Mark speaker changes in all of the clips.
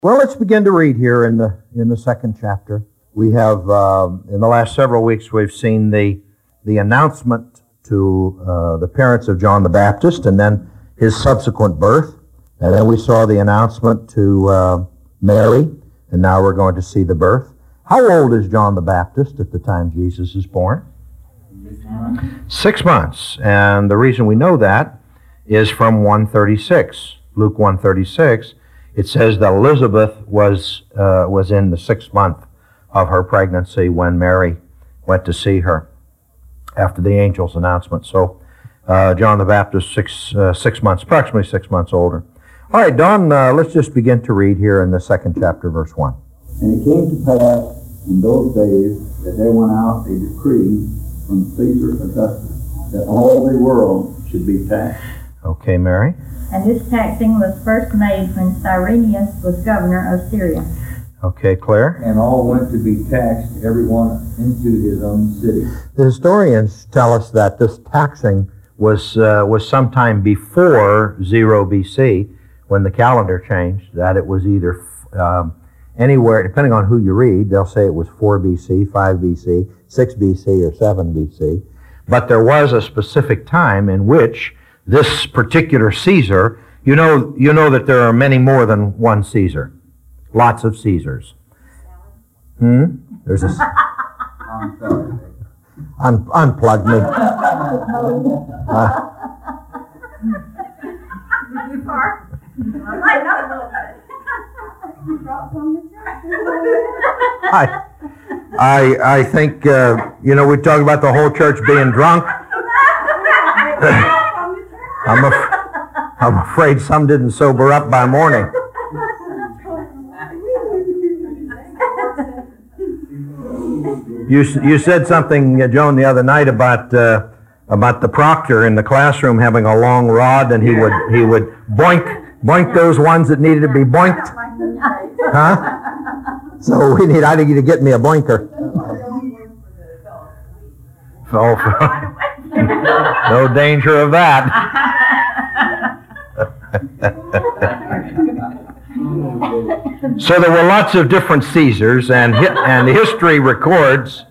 Speaker 1: Well, let's begin to read here in the second chapter. We have, in the last several weeks, we've seen the announcement to the parents of John the Baptist and then his subsequent birth. And then we saw the announcement to Mary, and now we're going to see the birth. How old is John the Baptist at the time Jesus is born? 6 months. And the reason we know that is from 136, Luke 136. It says that Elizabeth was in the 6th month of her pregnancy when Mary went to see her after the angel's announcement. So John the Baptist, 6 months, approximately 6 months older. All right, Don, let's just begin to read here in the second chapter, verse 1.
Speaker 2: And it came to pass in those days that there went out a decree from Caesar Augustus that all the world should be taxed.
Speaker 1: Okay, Mary.
Speaker 3: And this taxing was first made when Cyrenius was governor of Syria.
Speaker 1: Okay, Claire.
Speaker 2: And all went to be taxed, everyone into his own city.
Speaker 1: The historians tell us that this taxing was sometime before 0 BC, when the calendar changed, that it was either anywhere, depending on who you read, they'll say it was 4 BC, 5 BC, 6 BC, or 7 BC. But there was a specific time in which this particular Caesar, you know that there are many more than one Caesar. Lots of Caesars. There's a... unplug me. I think, we talk about the whole church being drunk. I'm afraid some didn't sober up by morning. You said something, Joan, the other night about the proctor in the classroom having a long rod, and he would boink those ones that needed to be boinked. Huh? So I need to get me a boinker. No danger of that. So there were lots of different Caesars, and history records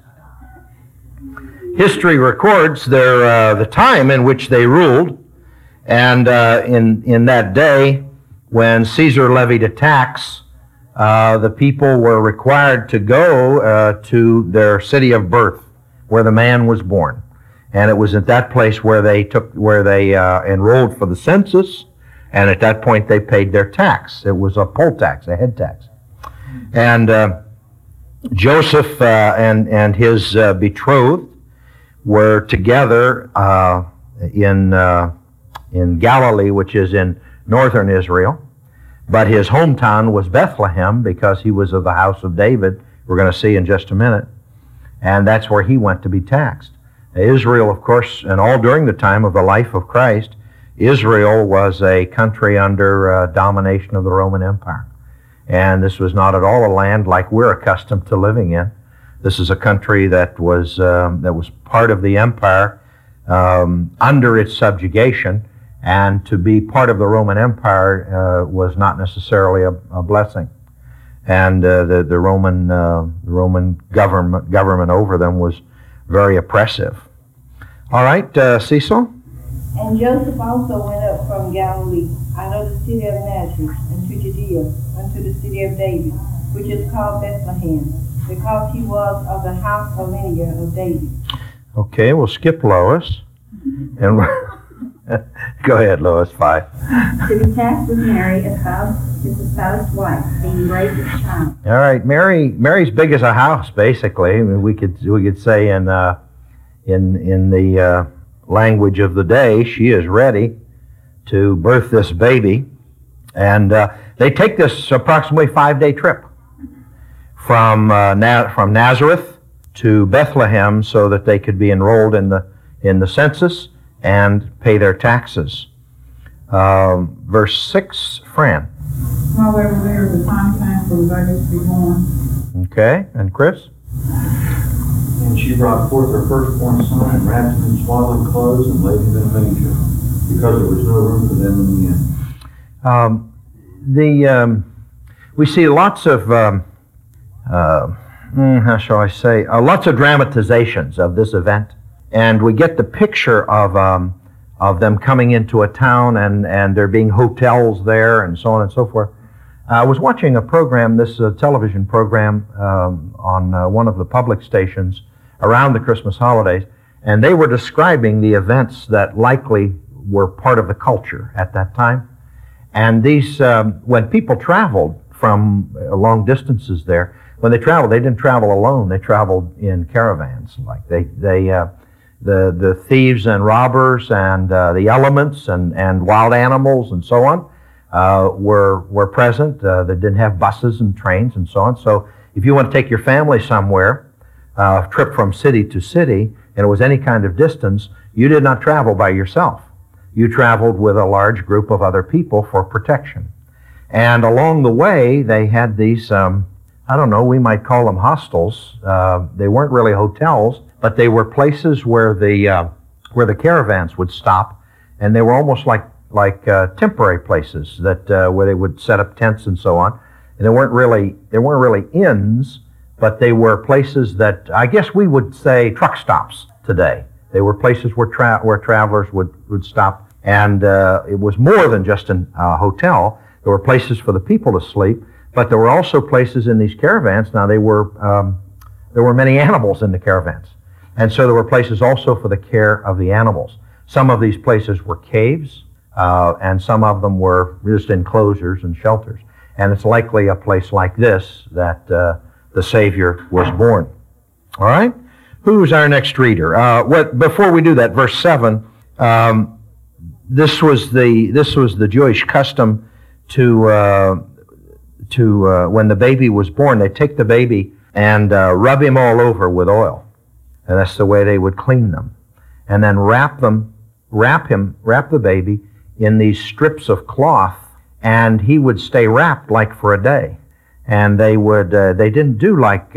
Speaker 1: the time in which they ruled, and in that day when Caesar levied a tax, the people were required to go to their city of birth, where the man was born. And it was at that place where they enrolled for the census, and at that point they paid their tax. It was a poll tax, a head tax. And Joseph and his betrothed were together in Galilee, which is in northern Israel. But his hometown was Bethlehem because he was of the house of David. We're going to see in just a minute. And that's where he went to be taxed. Israel, of course, and all during the time of the life of Christ, Israel was a country under domination of the Roman Empire. And this was not at all a land like we're accustomed to living in. This is a country that was part of the empire under its subjugation, and to be part of the Roman Empire was not necessarily a blessing. And the Roman government over them was very oppressive. All right, Cecil?
Speaker 4: And Joseph also went up from Galilee, out of the city of Nazareth, into Judea, unto the city of David, which is called Bethlehem, because he was of the house of lineage of David. Okay,
Speaker 1: we'll skip Lois. And go ahead, Lois, 5.
Speaker 3: To be taxed with Mary, his espoused wife, being raised as child.
Speaker 1: All right, Mary's big as a house, basically. I mean, we could say in the language of the day, she is ready to birth this baby, and they take this approximately 5-day trip from Nazareth to Bethlehem so that they could be enrolled in the census and pay their taxes. Verse 6, Fran.
Speaker 5: However, there was a time for the baby to be born.
Speaker 1: Okay, and Chris?
Speaker 6: And she brought forth her firstborn son and wrapped him in swaddling clothes and laid him in a manger, because there was no room for them in the inn.
Speaker 1: we see lots of, how shall I say, lots of dramatizations of this event. And we get the picture of them coming into a town and there being hotels there and so on and so forth. I was watching a program, this television program on one of the public stations around the Christmas holidays, and they were describing the events that likely were part of the culture at that time. And these, when people traveled from long distances there, when they traveled, they didn't travel alone. They traveled in caravans. Like the thieves and robbers and the elements and wild animals and so on were present. They didn't have buses and trains and so on. So if you want to take your family somewhere, trip from city to city, and it was any kind of distance, you did not travel by yourself. You traveled with a large group of other people for protection. And along the way, they had these, I don't know, we might call them hostels. They weren't really hotels, but they were places where the caravans would stop, and they were almost like temporary places that where they would set up tents and so on. And they weren't really inns, but they were places that I guess we would say truck stops today. They were places where travelers would stop, and it was more than just a hotel. There were places for the people to sleep, but there were also places in these caravans. Now there were many animals in the caravans, and so there were places also for the care of the animals. Some of these places were caves, and some of them were just enclosures and shelters. And it's likely a place like this that the Savior was born. All right? Who's our next reader? Before we do that, verse 7, this was the Jewish custom to when the baby was born, they take the baby and rub him all over with oil. And that's the way they would clean them. And then wrap the baby in these strips of cloth, and he would stay wrapped like for a day. And they didn't do like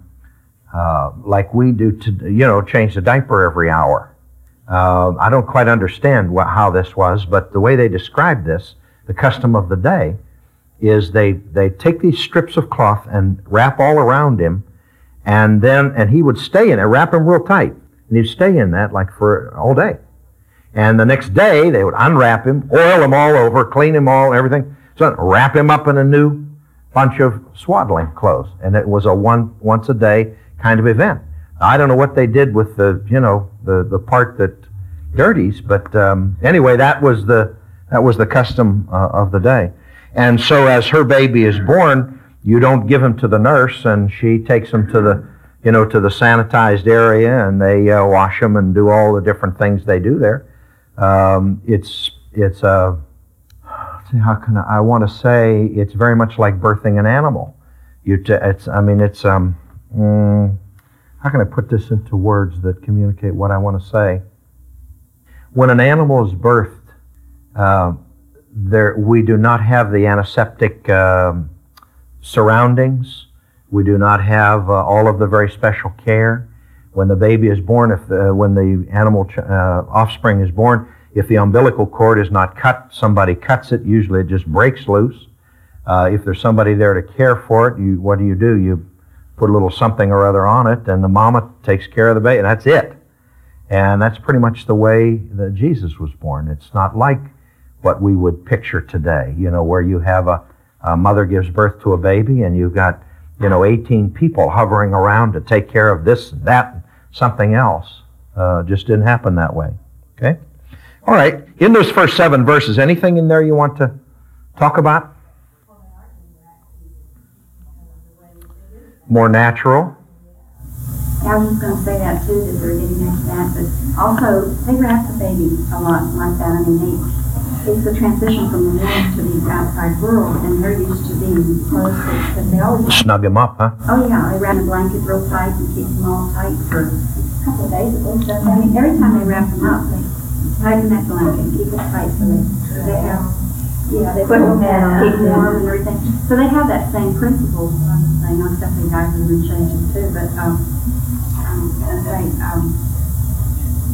Speaker 1: we do to, change the diaper every hour. I don't quite understand how this was, but the way they described this, the custom of the day, is they take these strips of cloth and wrap all around him, and he would stay in it, wrap him real tight, and he'd stay in that like for all day. And the next day they would unwrap him, oil him all over, clean him all, everything, so wrap him up in a new bunch of swaddling clothes, and it was a once a day kind of event. I don't know what they did with the part that dirties, but anyway, that was the custom of the day. And so as her baby is born, you don't give him to the nurse, and she takes him to the sanitized area, and they wash him and do all the different things they do there. How can I want to say it's very much like birthing an animal. How can I put this into words that communicate what I want to say? When an animal is birthed, we do not have the antiseptic surroundings. We do not have all of the very special care. When the baby is born, when the animal offspring is born, if the umbilical cord is not cut, somebody cuts it. Usually it just breaks loose. If there's somebody there to care for it, what do? You put a little something or other on it, and the mama takes care of the baby, and that's it. And that's pretty much the way that Jesus was born. It's not like what we would picture today, where you have a mother gives birth to a baby, and you've got, 18 people hovering around to take care of this and that and something else. Just didn't happen that way. Okay? All right. In those first 7 verses, anything in there you want to talk about? More natural?
Speaker 7: I was just going to say that too, that they're getting next to that, but also they wrap the baby a lot like that. It's the transition from the womb to the outside world, and they're used to being close because they always
Speaker 1: snug him up, huh?
Speaker 7: Oh yeah, they wrap the blanket real tight and keep them all tight for a couple of days at least. Every time they wrap them up, they tighten that blanket and keep it tight so they have. Yeah, they put them down, keep them warm and everything. So they have that same principle, I'm just saying, not except the guys have been changing too, but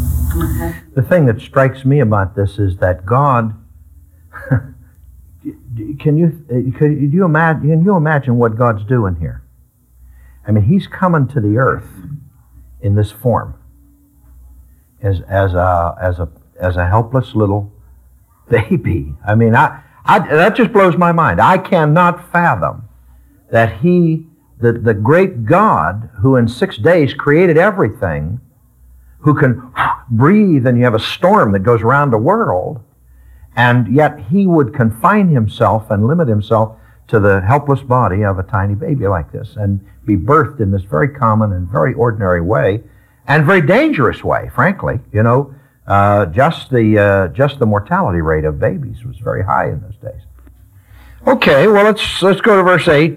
Speaker 1: the thing that strikes me about this is that God can you imagine what God's doing here? I mean, He's coming to the earth in this form as a helpless little baby. I mean, that just blows my mind. I cannot fathom that the great God who in 6 days created everything, who can breathe and you have a storm that goes around the world, and yet He would confine Himself and limit Himself to the helpless body of a tiny baby like this and be birthed in this very common and very ordinary way and very dangerous way, frankly. You know, just the mortality rate of babies was very high in those days. Okay, well, let's go to verse 8.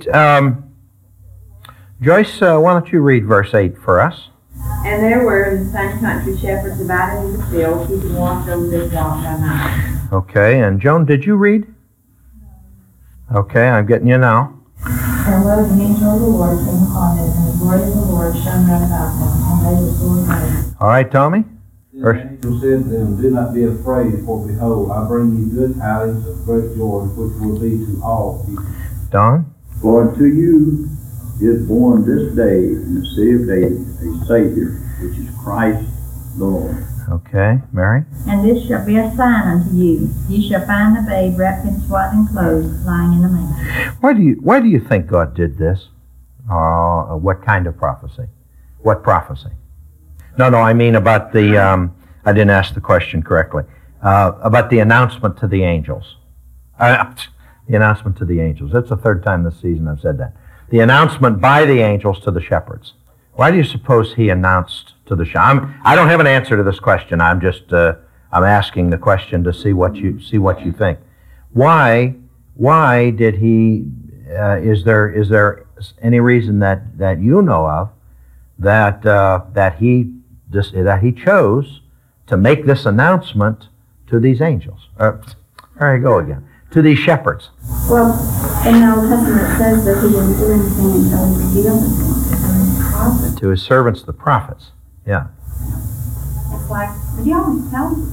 Speaker 1: Joyce, why don't you read verse 8 for us?
Speaker 4: And there were in the same country shepherds abiding in the field, keeping watch over their flock by night.
Speaker 1: Okay, and Joan, did you read? Okay, I'm getting you now.
Speaker 3: And lo, the angel of the Lord came upon them, and the glory of the Lord shone round about them, and they were sore afraid.
Speaker 1: All right, Tommy?
Speaker 6: Then the angel said to them, Do not be afraid, for behold, I bring you good tidings of great joy, which will be to all people.
Speaker 1: Don?
Speaker 2: For unto you is born this day in the city of David a Savior, which is Christ the Lord.
Speaker 1: Okay, Mary?
Speaker 3: And this shall be a sign unto you. Ye shall find the babe wrapped in swaddling clothes, lying in a manger.
Speaker 1: Why do you think God did this? What kind of prophecy? What prophecy? No, I mean about the, I didn't ask the question correctly. About the announcement to the angels. The announcement to the angels. That's the third time this season I've said that. The announcement by the angels to the shepherds. Why do you suppose He announced to the shepherds? I don't have an answer to this question. I'm just I'm asking the question to see what you think. Why did He? Is there any reason that you know of that He chose to make this announcement to these angels? There you go again. To these shepherds.
Speaker 7: Well, in the Old Testament it says that He didn't do anything until He revealed it to His prophets.
Speaker 1: To His servants, the prophets. Yeah.
Speaker 7: It's like, but He always tells us.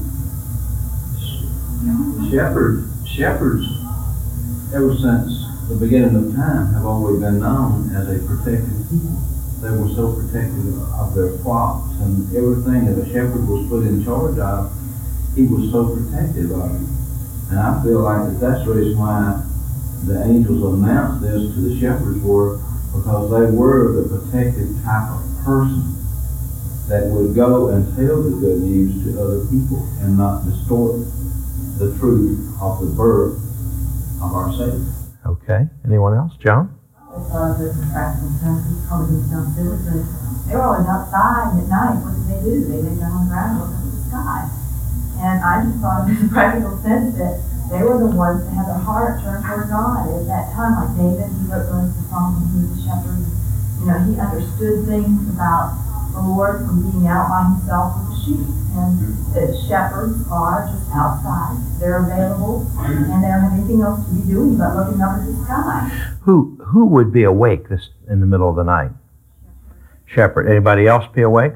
Speaker 6: Shepherds, ever since the beginning of time, have always been known as a protected people. They were so protective of their flocks and everything that a shepherd was put in charge of, he was so protective of it. And I feel like that's the reason why the angels announced this to the shepherds because they were the protective type of person that would go and tell the good news to other people and not distort the truth of the birth of our Savior.
Speaker 1: Okay. Anyone else? John?
Speaker 3: As far as the practical senses, probably some citizens, they were always outside at night. What did? They lay down on the ground and looked up at the sky. And I just thought it was a practical sense that they were the ones that had their heart turned toward God at that time. Like David, he wrote most of the songs when he was a shepherd. You know, he understood things about the Lord from being out by himself with the sheep. And the shepherds are just outside. They're available, and they don't have anything else to be doing but looking up at the sky.
Speaker 1: Who would be awake in the middle of the night? Shepherd. Anybody else be awake?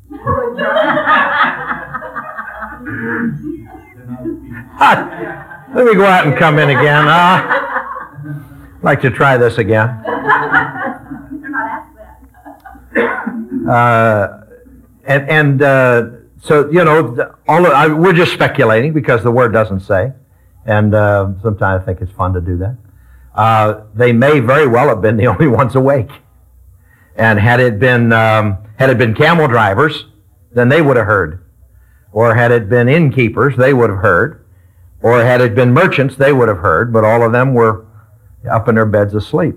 Speaker 1: Let me go out and come in again. I'd like to try this again.
Speaker 7: They're not asked that.
Speaker 1: So, you know, we're just speculating because the Word doesn't say. And sometimes I think it's fun to do that. They may very well have been the only ones awake. And had it been camel drivers, then they would have heard. Or had it been innkeepers, they would have heard. Or had it been merchants, they would have heard. But all of them were up in their beds asleep.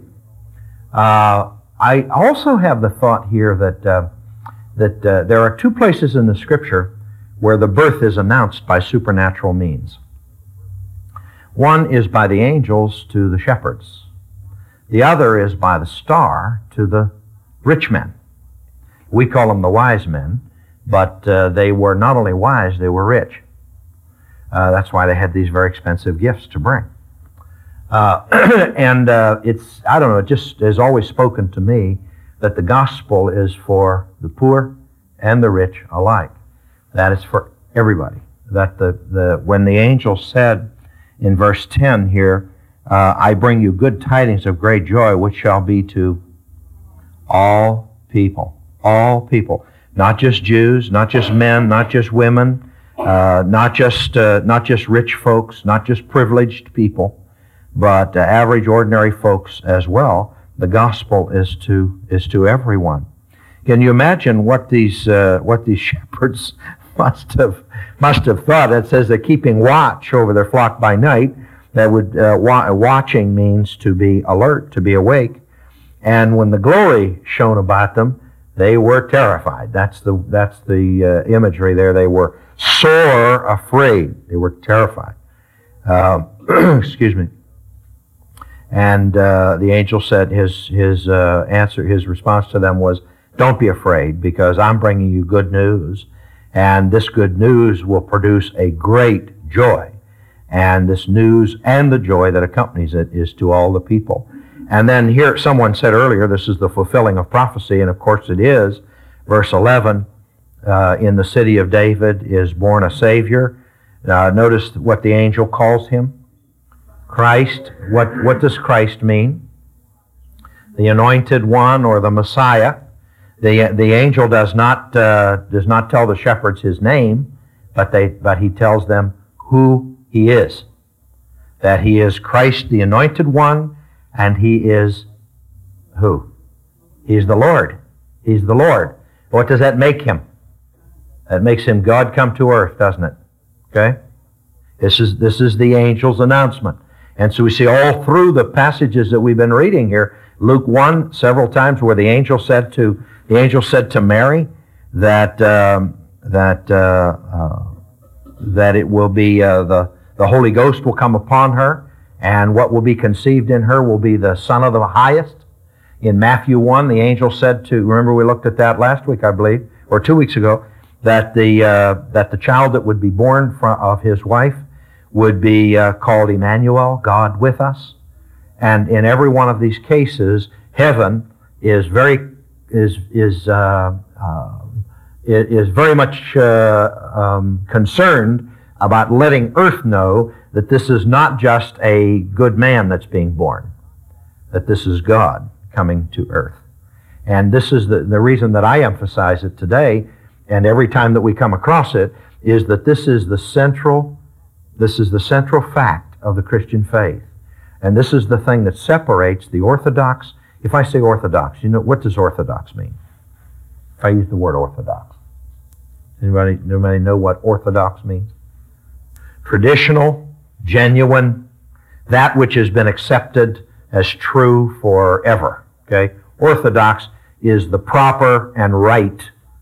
Speaker 1: I also have the thought here that there are two places in the Scripture where the birth is announced by supernatural means. One is by the angels to the shepherds. The other is by the star to the rich men. We call them the wise men, but they were not only wise, they were rich. That's why they had these very expensive gifts to bring. It's, I don't know, it just has always spoken to me that the gospel is for the poor and the rich alike. That is for everybody. That when the angel said in verse 10 here I bring you good tidings of great joy, which shall be to all people. All people. Not just Jews, not just men, not just women, not just rich folks, not just privileged people, but average, ordinary folks as well. The gospel is to everyone. Can you imagine what these shepherds must have thought? It says they're keeping watch over their flock by night. That would watching means to be alert, to be awake. And when the glory shone about them, they were terrified. That's the imagery there. They were sore afraid. They were terrified. Excuse me. And the angel said his response to them was, "Don't be afraid, because I'm bringing you good news, and this good news will produce a great joy. And this news and the joy that accompanies it is to all the people." And then here, someone said earlier, this is the fulfilling of prophecy, and of course it is. Verse 11, in the city of David is born a Savior. Notice what the angel calls him. Christ. What does Christ mean? The Anointed One, or the Messiah. The angel does not tell the shepherds his name, but he tells them who he is. That he is Christ, the Anointed One, and he is who? He's the Lord. He's the Lord. What does that make him? That makes him God come to earth, doesn't it? Okay? This is the angel's announcement. And so we see all through the passages that we've been reading here, Luke 1, several times where the angel said to Mary that it will be the Holy Ghost will come upon her, and what will be conceived in her will be the Son of the Highest. In Matthew 1, the angel said to, remember we looked at that last week, I believe, or 2 weeks ago, that the child that would be born of his wife would be called Emmanuel, God with us. And in every one of these cases, heaven is very much concerned about letting earth know that this is not just a good man that's being born, that this is God coming to earth. And this is the reason that I emphasize it today, and every time that we come across it, is that this is the central fact of the Christian faith. And this is the thing that separates the Orthodox. If I say Orthodox, you know, what does Orthodox mean? If I use the word Orthodox. Anybody know what Orthodox means? Traditional, genuine, that which has been accepted as true forever. Okay? Orthodox is the proper and right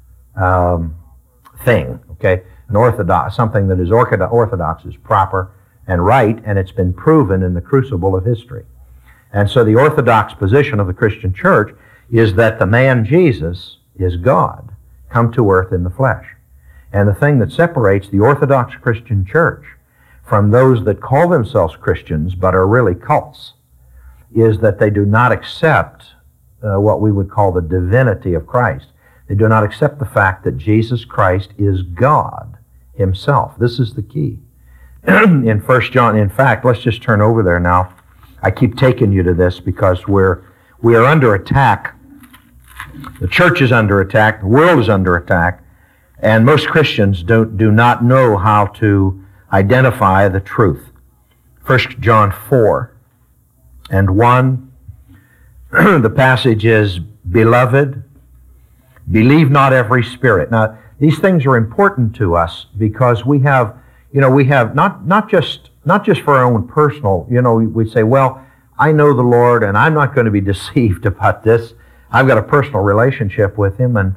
Speaker 1: thing. Okay? An orthodox, something that is orthodox is proper and right, and it's been proven in the crucible of history. And so the orthodox position of the Christian church is that the man Jesus is God, come to earth in the flesh. And the thing that separates the Orthodox Christian church from those that call themselves Christians but are really cults is that they do not accept what we would call the divinity of Christ. They do not accept the fact that Jesus Christ is God himself. This is the key. In 1 John, in fact, let's just turn over there now. I keep taking you to this because we are under attack. The church is under attack. The world is under attack. And most Christians do not know how to identify the truth. 1 John 4 and 1, the passage is, "Beloved, believe not every spirit." Now, these things are important to us because we have not just for our own personal, we say, well, I know the Lord and I'm not going to be deceived about this. I've got a personal relationship with Him, and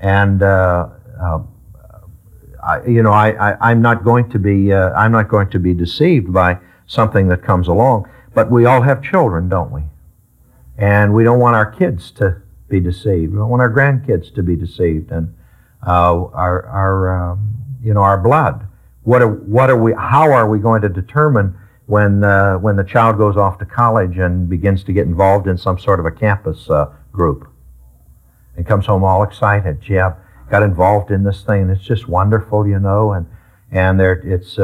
Speaker 1: I'm not going to be deceived by something that comes along. But we all have children, don't we? And we don't want our kids to be deceived. We don't want our grandkids to be deceived, and our blood. How are we going to determine when the child goes off to college and begins to get involved in some sort of a campus group and comes home all excited? Gee, I've got involved in this thing, and it's just wonderful, and and they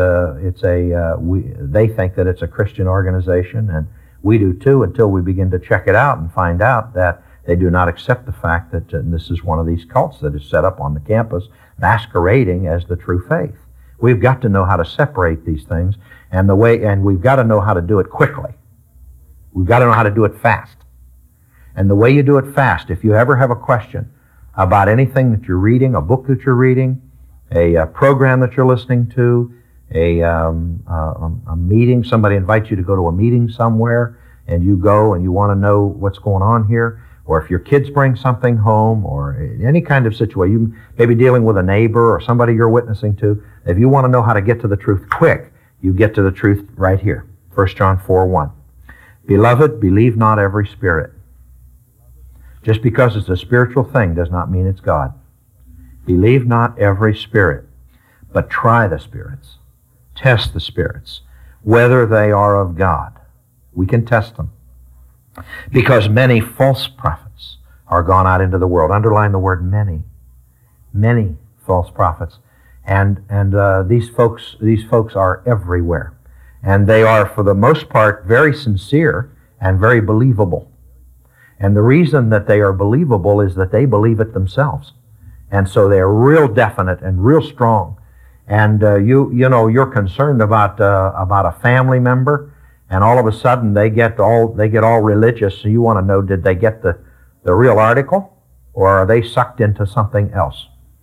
Speaker 1: think that it's a Christian organization, and we do too, until we begin to check it out and find out that they do not accept the fact that this is one of these cults that is set up on the campus, masquerading as the true faith. We've got to know how to separate these things, and we've got to know how to do it quickly. We've got to know how to do it fast. And the way you do it fast, if you ever have a question about anything that you're reading, a book that you're reading, a program that you're listening to, a meeting, somebody invites you to go to a meeting somewhere, and you go and you want to know what's going on here, or if your kids bring something home, or any kind of situation, you may be dealing with a neighbor or somebody you're witnessing to, if you want to know how to get to the truth quick, you get to the truth right here. 1 John 4:1. Beloved, believe not every spirit. Just because it's a spiritual thing does not mean it's God. Believe not every spirit, but try the spirits. Test the spirits, whether they are of God. We can test them. Because many false prophets are gone out into the world. Underline the word many. Many false prophets. And these folks are everywhere. And they are, for the most part, very sincere and very believable. And the reason that they are believable is that they believe it themselves. And so they are real definite and real strong. And you're concerned about a family member, and all of a sudden they get all religious. So you want to know, did they get the real article, or are they sucked into something else?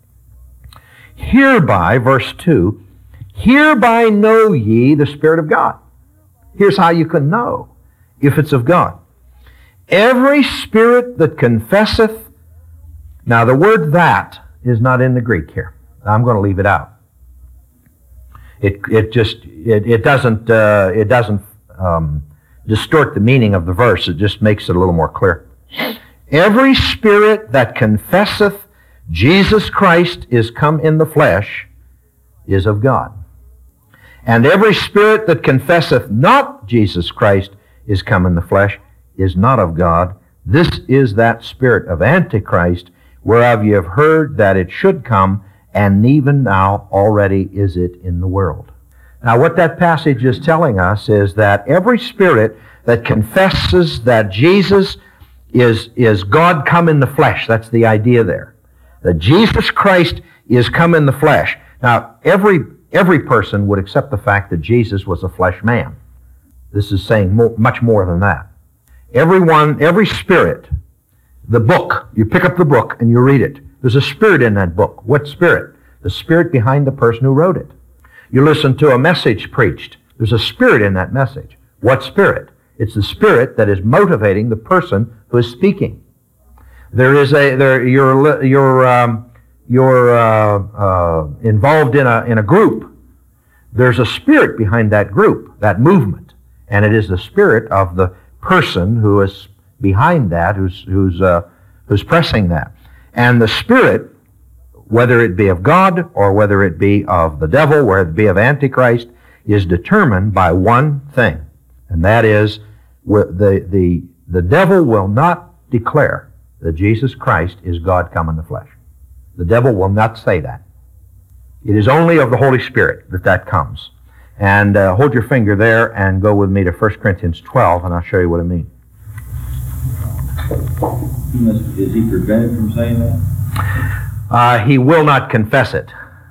Speaker 1: Hereby, verse 2, hereby know ye the Spirit of God. Here's how you can know if it's of God. Every spirit that confesseth. Now the word "that" is not in the Greek here. I'm going to leave it out. It doesn't distort the meaning of the verse. It just makes it a little more clear. Every spirit that confesseth Jesus Christ is come in the flesh is of God. And every spirit that confesseth not Jesus Christ is come in the flesh is not of God. This is that spirit of Antichrist, whereof ye have heard that it should come, and even now already is it in the world. Now what that passage is telling us is that every spirit that confesses that Jesus is God come in the flesh, that's the idea there, that Jesus Christ is come in the flesh. Now every person would accept the fact that Jesus was a flesh man. This is saying much more than that. Every spirit, the book, you pick up the book and you read it. There's a spirit in that book. What spirit? The spirit behind the person who wrote it. You listen to a message preached. There's a spirit in that message. What spirit? It's the spirit that is motivating the person who is speaking. You're involved in a group. There's a spirit behind that group, that movement, and it is the spirit of the person who is behind that, who's pressing that. And the spirit, whether it be of God or whether it be of the devil, whether it be of Antichrist, is determined by one thing, and that is the devil will not declare that Jesus Christ is God come in the flesh. The devil will not say that. It is only of the Holy Spirit that comes. And hold your finger there and go with me to 1 Corinthians 12, and I'll show you what I mean.
Speaker 8: Is he prevented from saying that?
Speaker 1: He will not confess it.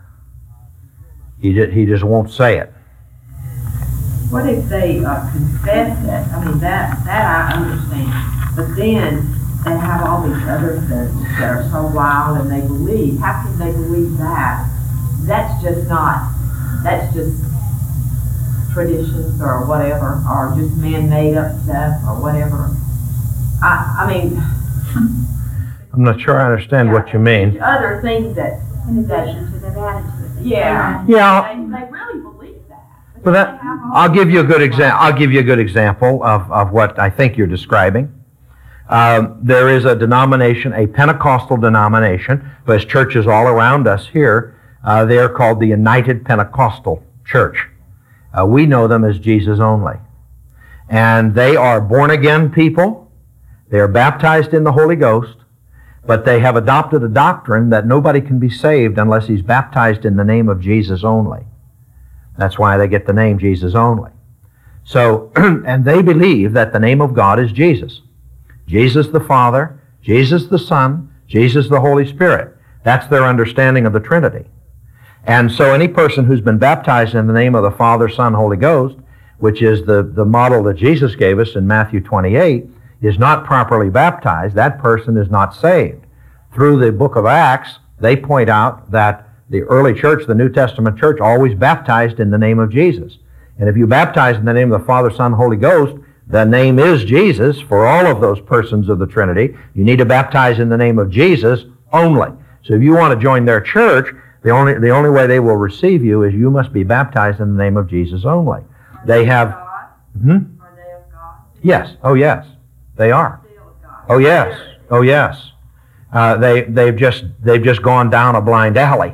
Speaker 1: He just won't say it.
Speaker 3: What if they confess it? I mean, that I understand. But then they have all these other things that are so wild, and they believe. How can they believe that? That's just traditions or whatever, or just man-made up stuff or whatever. I mean,
Speaker 1: I'm not sure I understand what you mean.
Speaker 3: Other things that
Speaker 7: In addition to their attitude.
Speaker 3: yeah,
Speaker 1: Yeah.
Speaker 3: they really believe that.
Speaker 1: But that, I'll give you a good example of what I think you're describing. There is a denomination, a Pentecostal denomination, there's churches all around us here. They are called the United Pentecostal Church. We know them as Jesus only. And they are born-again people. They are baptized in the Holy Ghost, but they have adopted a doctrine that nobody can be saved unless he's baptized in the name of Jesus only. That's why they get the name Jesus only. So, and they believe that the name of God is Jesus. Jesus the Father, Jesus the Son, Jesus the Holy Spirit. That's their understanding of the Trinity. And so any person who's been baptized in the name of the Father, Son, Holy Ghost, which is the model that Jesus gave us in Matthew 28, is not properly baptized. That person is not saved. Through the book of Acts, they point out that the early church, the New Testament church, always baptized in the name of Jesus. And if you baptize in the name of the Father, Son, Holy Ghost, the name is Jesus for all of those persons of the Trinity. You need to baptize in the name of Jesus only. So if you want to join their church, the only way they will receive you is you must be baptized in the name of Jesus only. They have...
Speaker 3: Are they of God?
Speaker 1: Yes. Oh, yes. They are. Oh, yes. Oh, yes. They've just gone down a blind alley.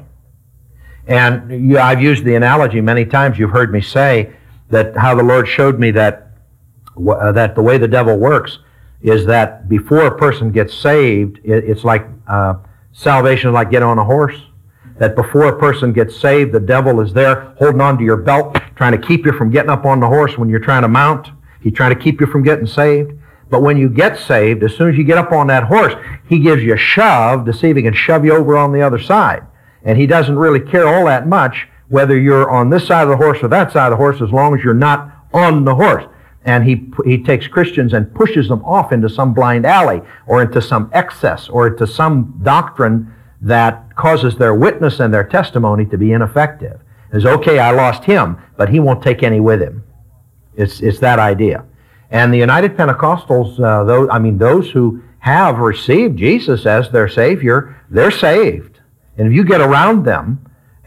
Speaker 1: And I've used the analogy many times. You've heard me say that how the Lord showed me that the way the devil works is that before a person gets saved, it's like salvation is like getting on a horse. That before a person gets saved, the devil is there holding on to your belt, trying to keep you from getting up on the horse when you're trying to mount. He's trying to keep you from getting saved. But when you get saved, as soon as you get up on that horse, he gives you a shove to see if he can shove you over on the other side. And he doesn't really care all that much whether you're on this side of the horse or that side of the horse, as long as you're not on the horse. And he takes Christians and pushes them off into some blind alley or into some excess or into some doctrine that causes their witness and their testimony to be ineffective. It's okay, I lost him, but he won't take any with him. It's that idea. And the United Pentecostals, those who have received Jesus as their Savior, they're saved. And if you get around them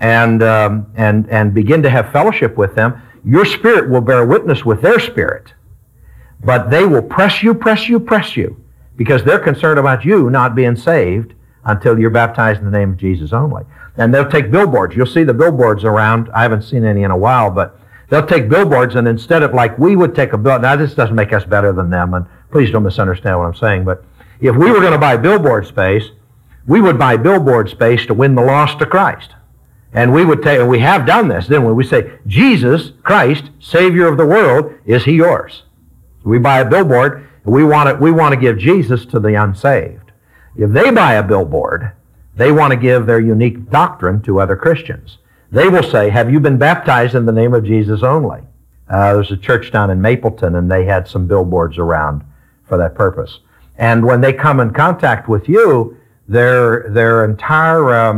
Speaker 1: and begin to have fellowship with them, your spirit will bear witness with their spirit. But they will press you, because they're concerned about you not being saved until you're baptized in the name of Jesus only. And they'll take billboards. You'll see the billboards around. I haven't seen any in a while, but they'll take billboards, and instead of like we would take a billboard, now this doesn't make us better than them, and please don't misunderstand what I'm saying, but if we were going to buy billboard space, we would buy billboard space to win the lost to Christ. And we would take, and we have done this, didn't we? We say, Jesus Christ, Savior of the world, is He yours? We buy a billboard, and we want to give Jesus to the unsaved. If they buy a billboard, they want to give their unique doctrine to other Christians. They will say, have you been baptized in the name of Jesus only? There's a church down in Mapleton, and they had some billboards around for that purpose. And when they come in contact with you, their entire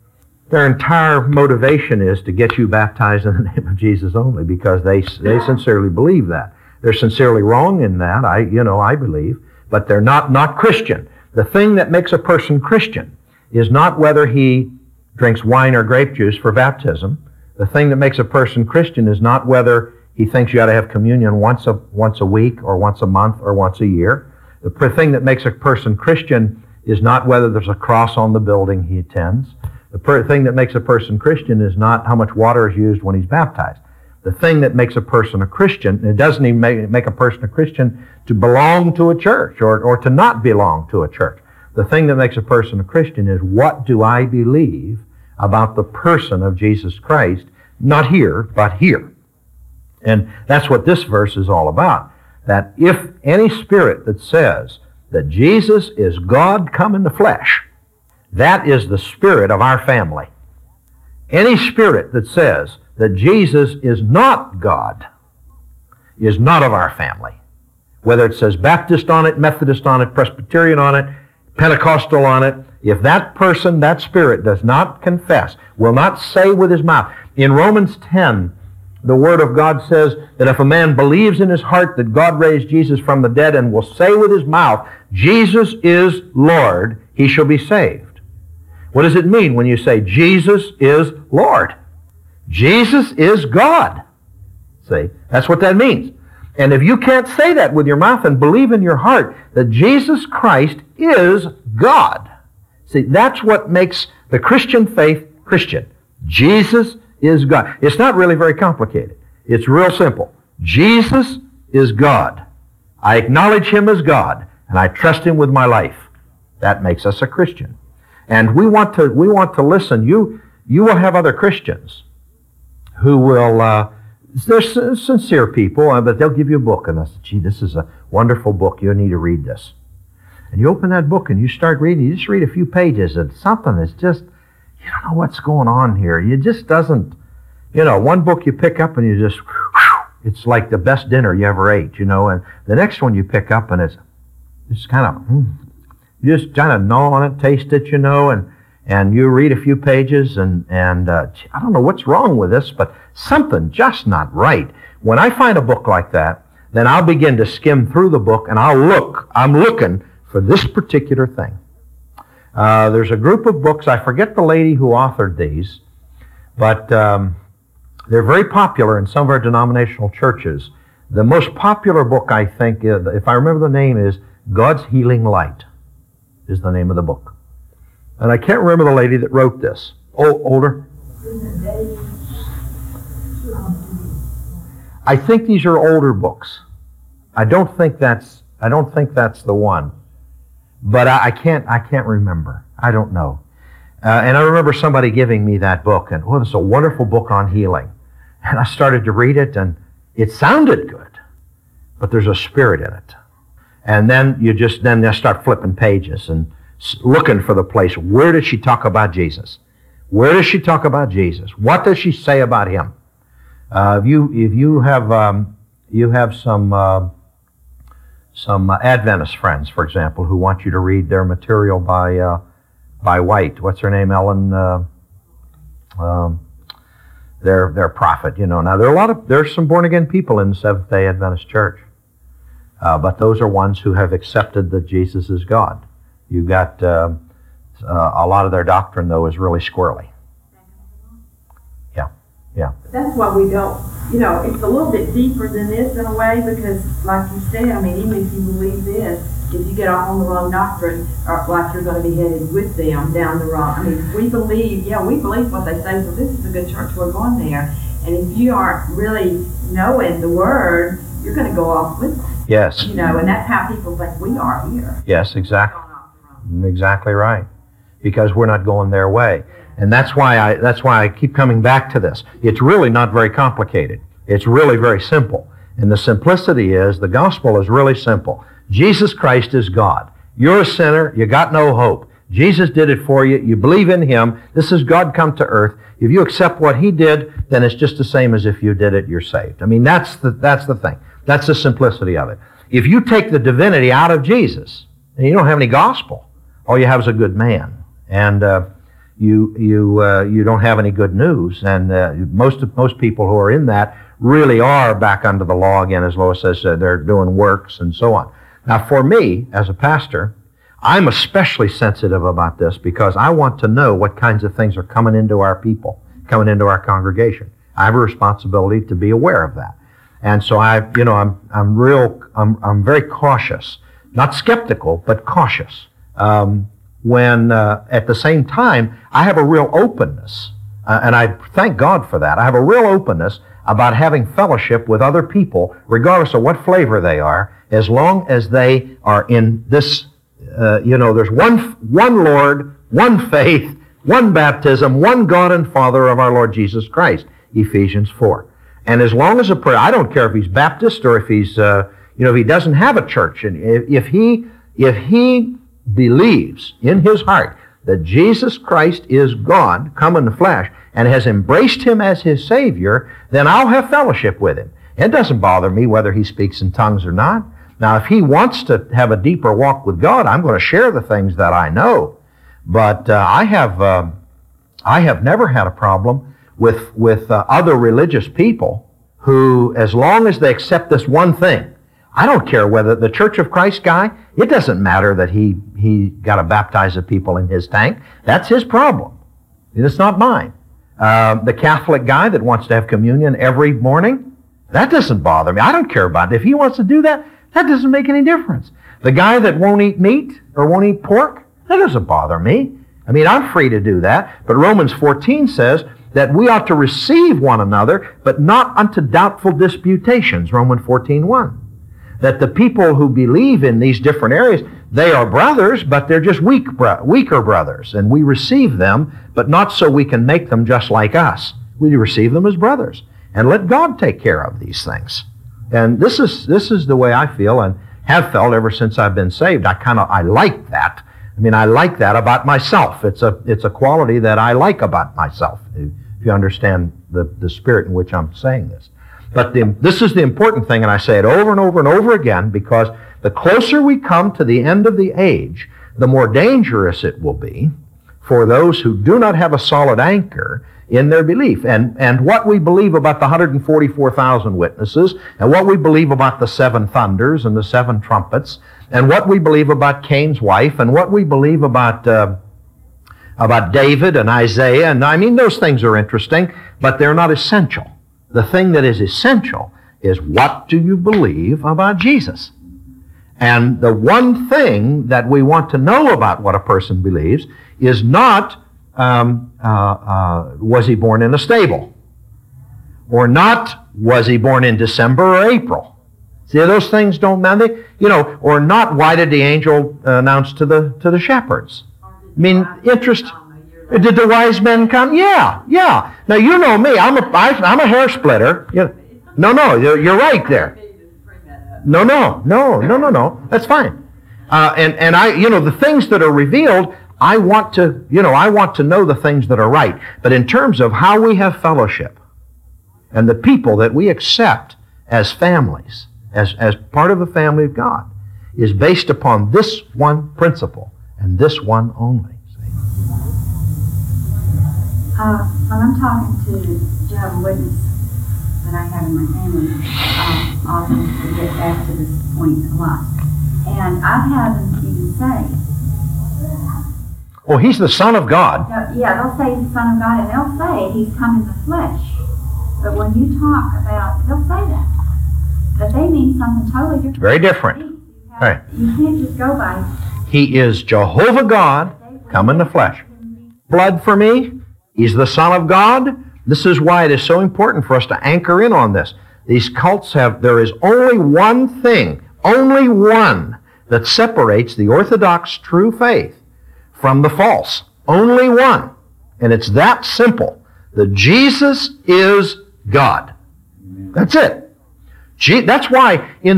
Speaker 1: motivation is to get you baptized in the name of Jesus only, because they sincerely believe that. They're sincerely wrong in that, I believe, but they're not Christian. The thing that makes a person Christian is not whether he drinks wine or grape juice for baptism. The thing that makes a person Christian is not whether he thinks you ought to have communion once a week or once a month or once a year. The thing that makes a person Christian is not whether there's a cross on the building he attends. The thing that makes a person Christian is not how much water is used when he's baptized. The thing that makes a person a Christian, it doesn't even make a person a Christian to belong to a church or to not belong to a church. The thing that makes a person a Christian is, what do I believe about the person of Jesus Christ? Not here, but here. And that's what this verse is all about. That if any spirit that says that Jesus is God come in the flesh, that is the spirit of our family. Any spirit that says that Jesus is not God is not of our family. Whether it says Baptist on it, Methodist on it, Presbyterian on it, Pentecostal on it, if that person, that spirit, does not confess, will not say with his mouth. In Romans 10, the Word of God says that if a man believes in his heart that God raised Jesus from the dead and will say with his mouth, Jesus is Lord, he shall be saved. What does it mean when you say Jesus is Lord? Jesus is God. See, that's what that means. And if you can't say that with your mouth and believe in your heart that Jesus Christ is God, see, that's what makes the Christian faith Christian. Jesus is God. It's not really very complicated. It's real simple. Jesus is God. I acknowledge Him as God, and I trust Him with my life. That makes us a Christian. And we want to listen. You will have other Christians who will, they're sincere people, but they'll give you a book and they'll say, gee, this is a wonderful book. You need to read this. And you open that book and you start reading. You just read a few pages and something is just, you don't know what's going on here. You just doesn't, one book you pick up and you just, it's like the best dinner you ever ate, and the next one you pick up and it's just kind of, you just kind of gnaw on it, taste it, and you read a few pages and I don't know what's wrong with this, but something just not right. When I find a book like that, then I'll begin to skim through the book and I'm looking for this particular thing. There's a group of books, I forget the lady who authored these, but they're very popular in some of our denominational churches. The most popular book, I think, if I remember the name, is God's Healing Light, is the name of the book. And I can't remember the lady that wrote this. Older? I think these are older books. I don't think that's the one. But I can't remember. I don't know. And I remember somebody giving me that book, and this is a wonderful book on healing. And I started to read it, and it sounded good, but there's a spirit in it. And then you start flipping pages and looking for the place. Where did she talk about Jesus? Where does she talk about Jesus? What does she say about him? If you have some Adventist friends, for example, who want you to read their material by White. What's her name? Ellen. Their prophet. Now there's some born again people in the Seventh-day Adventist Church, but those are ones who have accepted that Jesus is God. You've got a lot of their doctrine, though, is really squirrely. Yeah.
Speaker 4: That's why we don't, it's a little bit deeper than this in a way, because like you said, even if you believe this, if you get off on the wrong doctrine, or like you're going to be headed with them down the wrong, we believe what they say, so this is a good church, we're going there. And if you aren't really knowing the Word, you're going to go off with it.
Speaker 1: Yes.
Speaker 4: And that's how people think we are here.
Speaker 1: Yes, exactly. Exactly right. Because we're not going their way. And that's why I keep coming back to this. It's really not very complicated. It's really very simple. And the simplicity is, the gospel is really simple. Jesus Christ is God. You're a sinner. You got no hope. Jesus did it for you. You believe in him. This is God come to earth. If you accept what he did, then it's just the same as if you did it, you're saved. That's the thing. That's the simplicity of it. If you take the divinity out of Jesus, and you don't have any gospel, all you have is a good man. And you don't have any good news, and most people who are in that really are back under the law again, as Lois says, they're doing works and so on. Now, for me, as a pastor, I'm especially sensitive about this because I want to know what kinds of things are coming into our people, coming into our congregation. I have a responsibility to be aware of that, and so I'm very cautious, not skeptical, but cautious. When at the same time, I have a real openness, and I thank God for that. I have a real openness about having fellowship with other people, regardless of what flavor they are, as long as they are in this, there's one Lord, one faith, one baptism, one God and Father of our Lord Jesus Christ, Ephesians 4. And as long as a prayer, I don't care if he's Baptist or if he's, if he doesn't have a church, and if he believes in his heart that Jesus Christ is God, come in the flesh, and has embraced him as his Savior, then I'll have fellowship with him. It doesn't bother me whether he speaks in tongues or not. Now, if he wants to have a deeper walk with God, I'm going to share the things that I know. But I have never had a problem with other religious people who, as long as they accept this one thing, I don't care whether the Church of Christ guy, it doesn't matter that he got to baptize the people in his tank. That's his problem. It's not mine. The Catholic guy that wants to have communion every morning, that doesn't bother me. I don't care about it. If he wants to do that, that doesn't make any difference. The guy that won't eat meat or won't eat pork, that doesn't bother me. I'm free to do that. But Romans 14 says that we ought to receive one another, but not unto doubtful disputations, Romans 14:1. That the people who believe in these different areas, they are brothers, but they're just weaker brothers. And we receive them, but not so we can make them just like us. We receive them as brothers. And let God take care of these things. And this is the way I feel and have felt ever since I've been saved. I like that. I mean, I like that about myself. It's a quality that I like about myself, if you understand the spirit in which I'm saying this. But this is the important thing, and I say it over and over and over again, because the closer we come to the end of the age, the more dangerous it will be for those who do not have a solid anchor in their belief. And what we believe about the 144,000 witnesses, and what we believe about the 7 thunders and the 7 trumpets, and what we believe about Cain's wife, and what we believe about David and Isaiah, and I mean, those things are interesting, but they're not essential. The thing that is essential is, what do you believe about Jesus? And the one thing that we want to know about what a person believes is not, was he born in a stable? Or not, was he born in December or April? See, those things don't matter. Or not, why did the angel announce to the shepherds? I mean, interest. Did the wise men come? Yeah. Now, you know me. I'm a hair splitter. No, you're right there. No. That's fine. And I, the things that are revealed, I want to know the things that are right. But in terms of how we have fellowship and the people that we accept as families, as part of the family of God, is based upon this one principle and this one only.
Speaker 7: When I'm talking to Jehovah's Witness that I have in my family, often we get back to this point a lot. And I've had them even say,
Speaker 1: well, he's the Son of God.
Speaker 7: Yeah, they'll say he's the Son of God, and they'll say he's come in the flesh. But when you talk about, they'll say that. But they mean something totally different.
Speaker 1: Very different. Right.
Speaker 7: You can't just go by.
Speaker 1: He is Jehovah God, come in the flesh. Blood for me. He's the Son of God. This is why it is so important for us to anchor in on this. These cults there is only one thing, only one, that separates the orthodox true faith from the false. Only one. And it's that simple. That Jesus is God. That's it. That's why in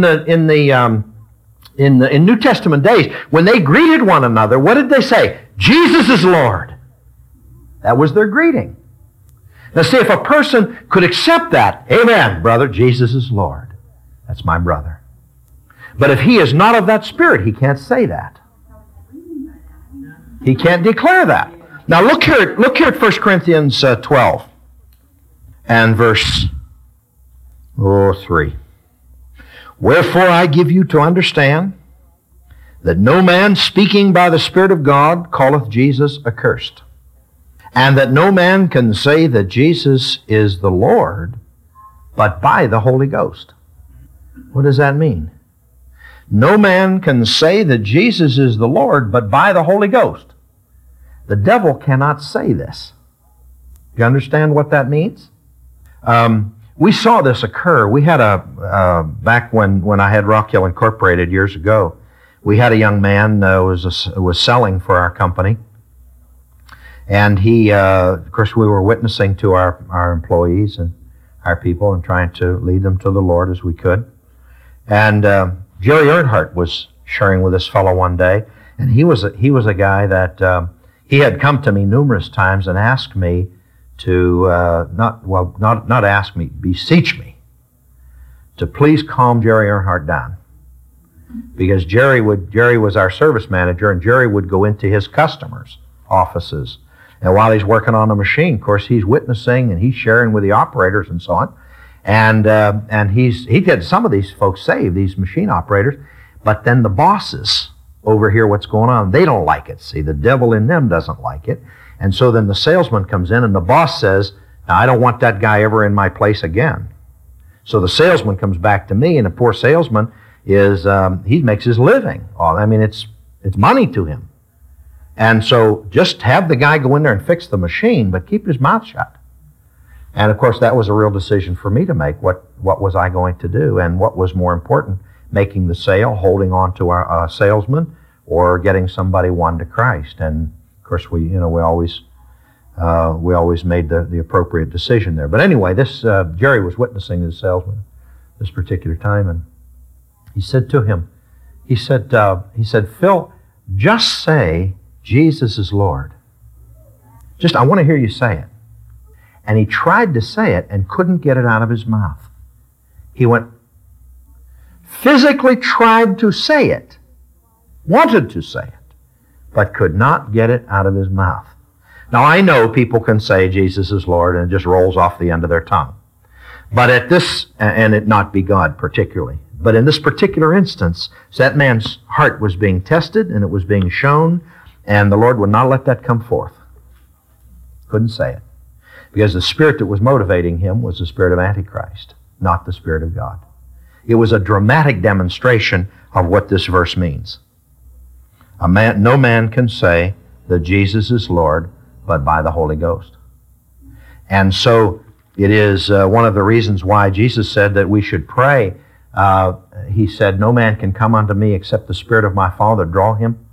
Speaker 1: New Testament days, when they greeted one another, what did they say? Jesus is Lord. That was their greeting. Now see, if a person could accept that, amen, brother, Jesus is Lord. That's my brother. But if he is not of that spirit, he can't say that. He can't declare that. Now look here at 1 Corinthians 12 and verse 3. Wherefore I give you to understand that no man speaking by the Spirit of God calleth Jesus accursed, and that no man can say that Jesus is the Lord but by the Holy Ghost. What does that mean? No man can say that Jesus is the Lord but by the Holy Ghost. The devil cannot say this. Do you understand what that means? We saw this occur. We had back when I had Rock Hill Incorporated years ago, we had a young man was selling for our company. And he, of course, we were witnessing to our employees and our people and trying to lead them to the Lord as we could. And Jerry Earnhardt was sharing with this fellow one day, and he was a guy that he had come to me numerous times and asked me to not ask me, beseech me to please calm Jerry Earnhardt down, because Jerry was our service manager, and Jerry would go into his customers' offices. And while he's working on the machine, of course, he's witnessing and he's sharing with the operators and so on. And he had some of these folks saved, these machine operators, but then the bosses overhear what's going on. They don't like it. See, the devil in them doesn't like it. And so then the salesman comes in and the boss says, now, I don't want that guy ever in my place again. So the salesman comes back to me, and the poor salesman he makes his living. I mean, it's money to him. And so just have the guy go in there and fix the machine, but keep his mouth shut. And of course, that was a real decision for me to make. What was I going to do? And what was more important, making the sale, holding on to our salesman, or getting somebody won to Christ? And of course, we always we always made the appropriate decision there. But anyway, this Jerry was witnessing to the salesman this particular time, and he said to him, he said, Phil, just say Jesus is Lord. Just, I want to hear you say it. And he tried to say it and couldn't get it out of his mouth. He physically tried to say it, wanted to say it, but could not get it out of his mouth. Now, I know people can say Jesus is Lord and it just rolls off the end of their tongue. But at this, and it not be God particularly, but in this particular instance, that man's heart was being tested and it was being shown, and the Lord would not let that come forth. Couldn't say it. Because the spirit that was motivating him was the spirit of Antichrist, not the Spirit of God. It was a dramatic demonstration of what this verse means. No man can say that Jesus is Lord but by the Holy Ghost. And so it is one of the reasons why Jesus said that we should pray. He said, no man can come unto me except the Spirit of my Father draw him.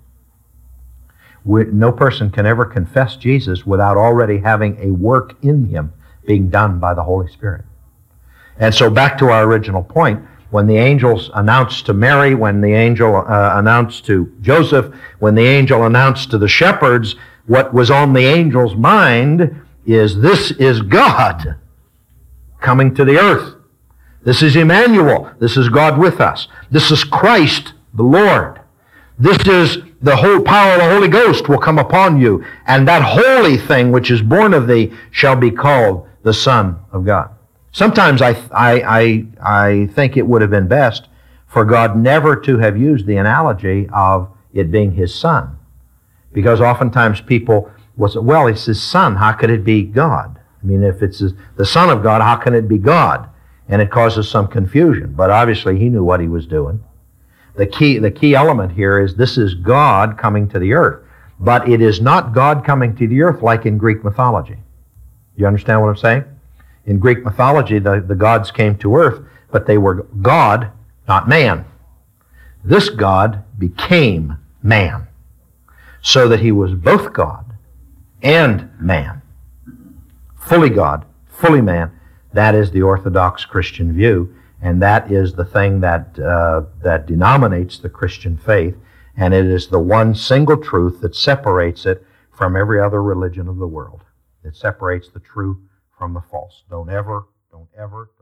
Speaker 1: No person can ever confess Jesus without already having a work in him being done by the Holy Spirit. And so back to our original point, when the angels announced to Mary, when the angel announced to Joseph, when the angel announced to the shepherds, what was on the angel's mind is, this is God coming to the earth. This is Emmanuel. This is God with us. This is Christ the Lord. This is the whole power of the Holy Ghost will come upon you, and that holy thing which is born of thee shall be called the Son of God. Sometimes I think it would have been best for God never to have used the analogy of it being His Son. Because oftentimes people will say, well, it's His Son, how could it be God? I mean, if it's the Son of God, how can it be God? And it causes some confusion. But obviously He knew what He was doing. The key element here is this is God coming to the earth. But it is not God coming to the earth like in Greek mythology. You understand what I'm saying? In Greek mythology, the gods came to earth, but they were God, not man. This God became man, so that He was both God and man. Fully God, fully man. That is the Orthodox Christian view, and that is the thing that denominates the Christian faith, and it is the one single truth that separates it from every other religion of the world. It separates the true from the false. Don't ever